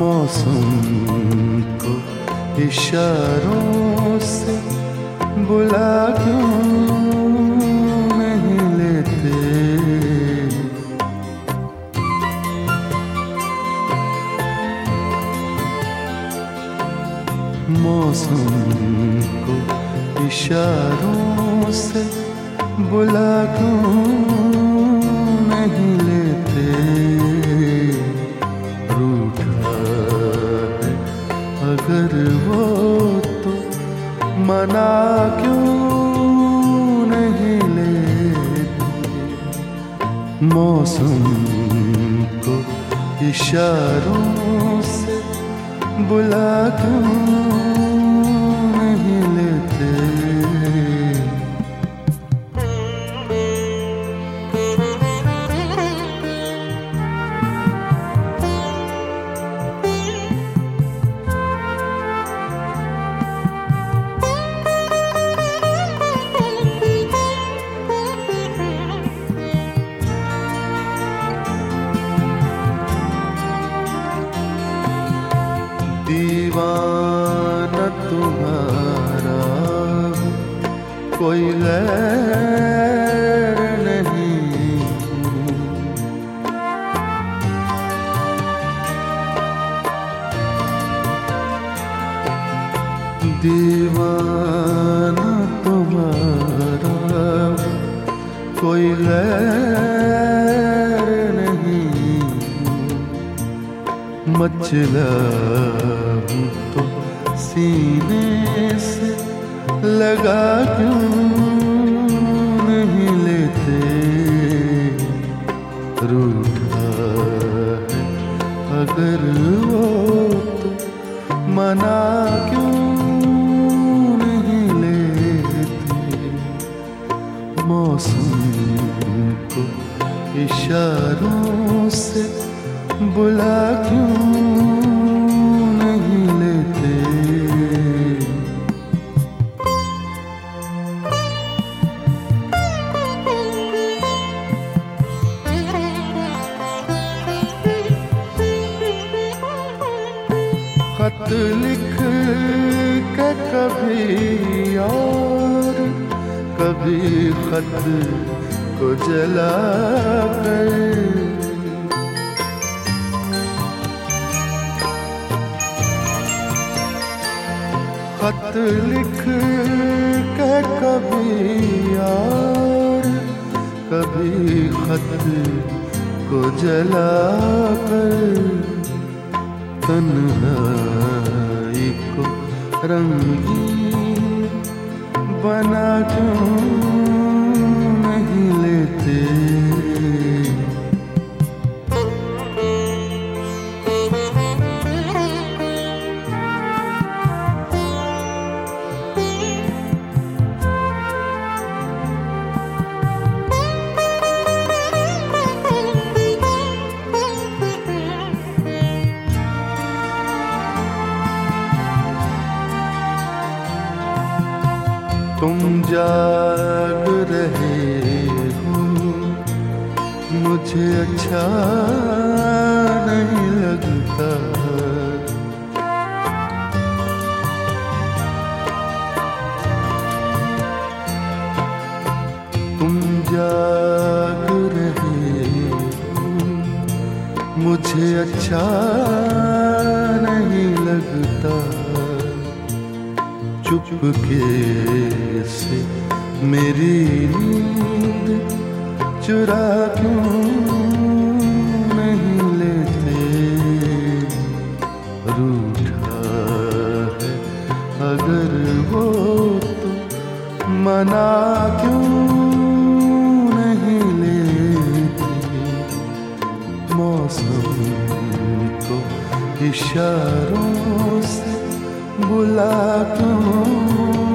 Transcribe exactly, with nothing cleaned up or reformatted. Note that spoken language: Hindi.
मौसम को इशारों से बुला क्यों नहीं लेते। मौसम को इशारों से बुला क्यों नहीं लेते। रूठा है अगर वो तो मना क्यों नहीं लेते। मौसम को इशारों से बुला क्यों नहीं लेते। दीवाना तुम्हारा कोई गैर नहीं। दीवाना तुम्हारा कोई गैर नहीं। मचला हूँ तो सीने से लगा क्यों नहीं लेते। रूठा है अगर वो तो मना क्यों नहीं लेते। मौसम को इशारों से बुला क्यों नहीं लेते। खत लिख के कभी और कभी खत को जला कर। खत लिख के कभी और कभी खत को जला कर। तन्हाई को रंगीन बना क्यों नहीं लेते। तुम जाग रहे हो मुझे अच्छा नहीं लगता। तुम जाग रहे हो मुझे अच्छा नहीं लगता। चुपके से मेरी नींद चुरा क्यों नहीं लेते। रूठा है अगर वो तो मना क्यों नहीं लेते। मौसम को इशारों से बुला क्यों